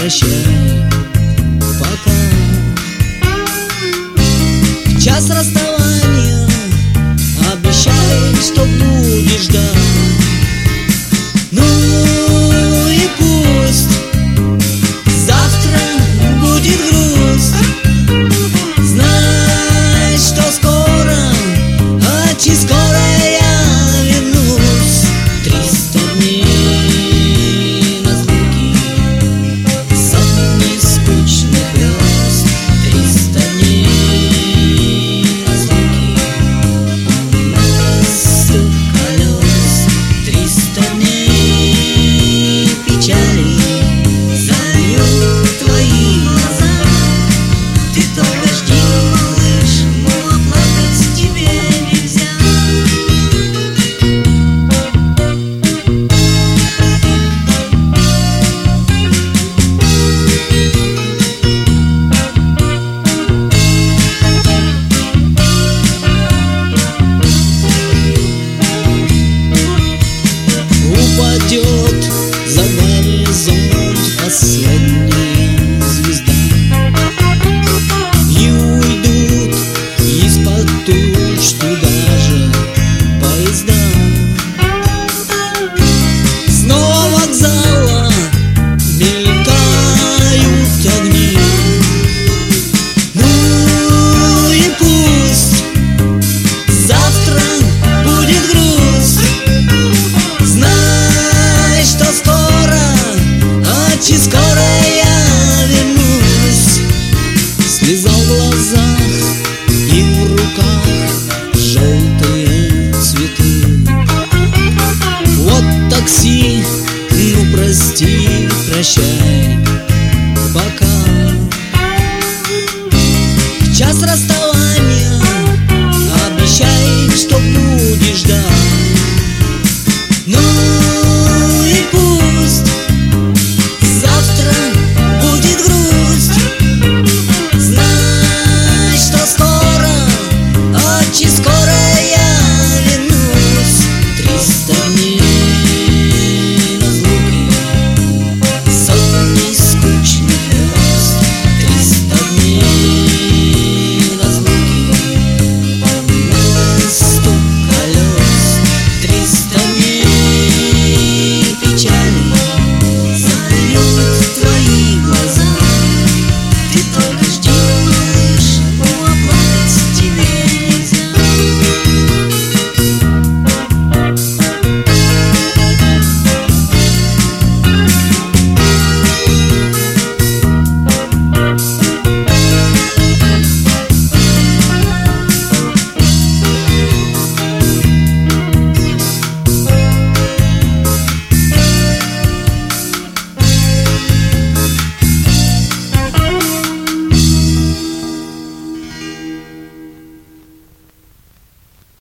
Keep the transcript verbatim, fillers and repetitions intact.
прощай, пока. В час расставания обещай, что будешь ждать. Ну и пусть завтра будет грусть, знай, что скоро, очень скоро я вернусь. Триста дней разлуки, сотни скучных верст. Триста дней разлуки, стук колес. Триста дней печали зальют твои глаза. Ты только жди, малыш, мало плакать тебе нельзя. Упадет за горизонт последняя звезда, и уйдут из-под туч туда же поезда. Снова вокзала мелькают огни. Ну и пусть завтра будет грусть, знай, что скоро, очень скоро я вернусь. Слеза в глазах и в руках желтые цветы. Вот такси, ну прости, прощай, пока. В час расставания